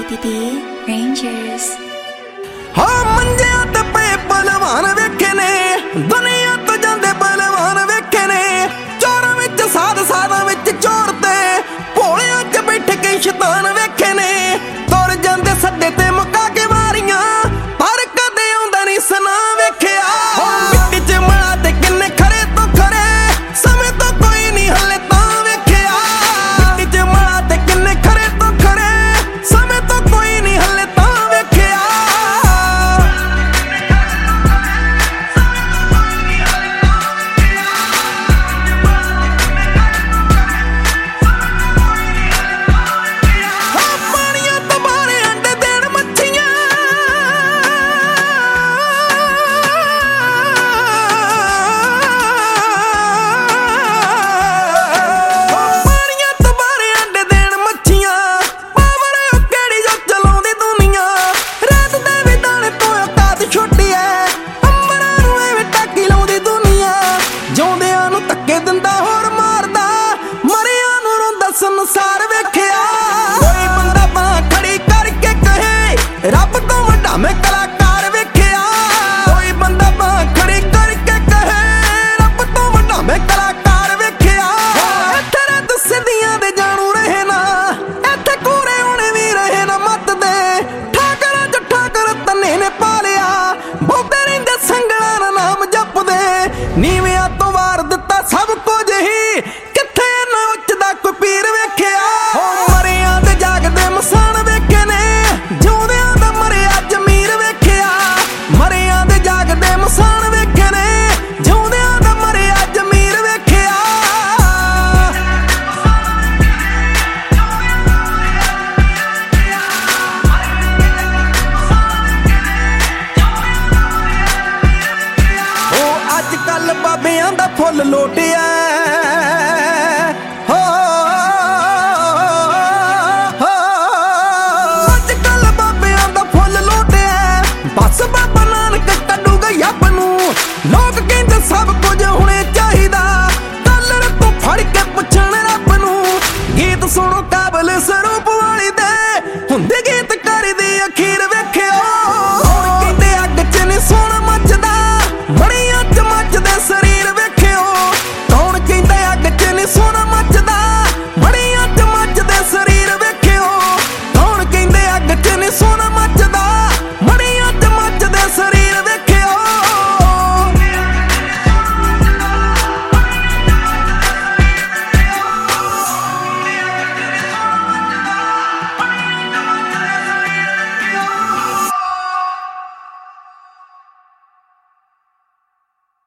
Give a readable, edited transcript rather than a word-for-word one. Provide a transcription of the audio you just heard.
BBB Rangers। हाँ मंजिया ते पे पहलवान वेखे ने, दुनिया तो जांदे पहलवान वेखे ने। चोरां विच साध साधां विच चोर ते भोलियां च बैठ के शैतान वेखे ने। तुर जांदे सड्डे ते मुका के मारियां, पर कदे आउंदा नहीं सना वेखिया। मिट्टी च मड़ा ते किन्ने खरे तो खरे, समय तो कोई नहीं हले तां वेखिया। मिट्टी च मड़ा ते किन्ने खरे तो खरे, समय तो कोई नहीं हले तां वेखिया। संसार वेखिया कोई बंदा बांह खड़ी करके कहे रब तो वड्डा मैं कलाकार वेखिया। कोई बंदा बांह खड़ी करके कहे रब तो वड्डा मैं कलाकार वेखिया। इत्थे रत सिद्धियां दे जानू रहे ना, इत्थे कूरे होने भी रहे ना मत दे। ठाकरां च ठाकर तन्ने ने पा लिया, बहुते रहिंदे संगलां दा नाम जपदे। नीवियां तो वार दित्ता सब कुछ ही, कित्थे ना उचदा कोई पीर बाबियां दा फुल लोटिया।